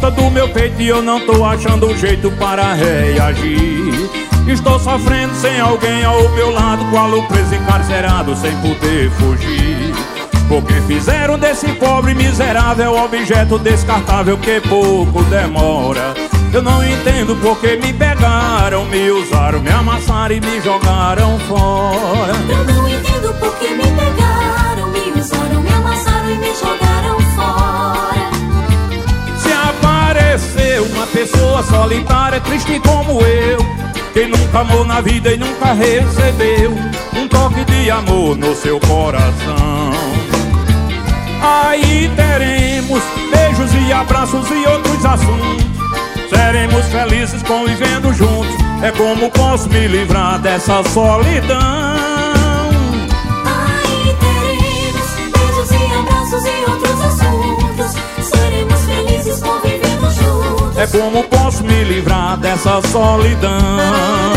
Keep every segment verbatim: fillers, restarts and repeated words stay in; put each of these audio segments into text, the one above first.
conta do meu peito e eu não tô achando um jeito para reagir. Estou sofrendo sem alguém ao meu lado, qual o preso encarcerado sem poder fugir. Porque fizeram desse pobre miserável objeto descartável que pouco demora. Eu não entendo porque me pegaram, me usaram, me amassaram e me jogaram fora. Eu não entendo porque me pegaram, me usaram, me amassaram e me jogaram fora. Se apareceu uma pessoa solitária, triste como eu, quem nunca amou na vida e nunca recebeu um toque de amor no seu coração, aí teremos beijos e abraços e outros assuntos. Seremos felizes convivendo juntos. É como posso me livrar dessa solidão. Aí teremos beijos e abraços e outros assuntos. Seremos felizes convivendo juntos. É como posso me livrar dessa solidão.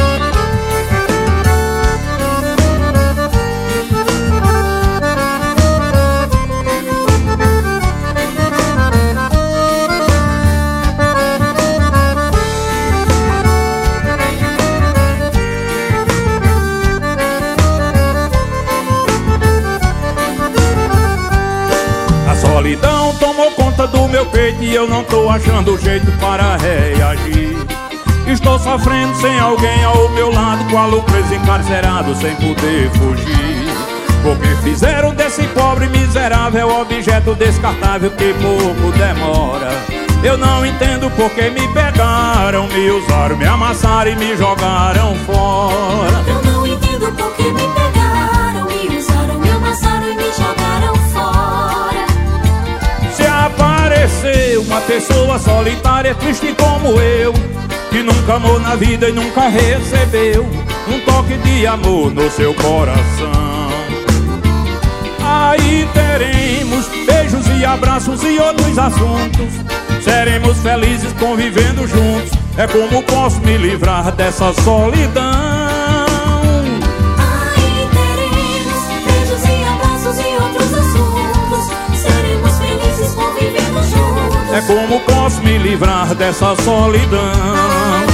A solidão tomou conta do meu peito e eu não tô achando jeito para reagir. Estou sofrendo sem alguém ao meu lado, qual o preso encarcerado sem poder fugir. Porque fizeram desse pobre miserável objeto descartável que pouco demora. Eu não entendo porque me pegaram, me usaram, me amassaram e me jogaram fora. Eu não entendo porque me pegaram, me usaram, me amassaram e me jogaram fora. Se apareceu uma pessoa solitária, triste como eu, que nunca amou na vida e nunca recebeu um toque de amor no seu coração, aí teremos beijos e abraços e outros assuntos. Seremos felizes convivendo juntos. É como posso me livrar dessa solidão. Aí teremos beijos e abraços e outros assuntos. Seremos felizes convivendo juntos. É como posso me livrar dessa solidão.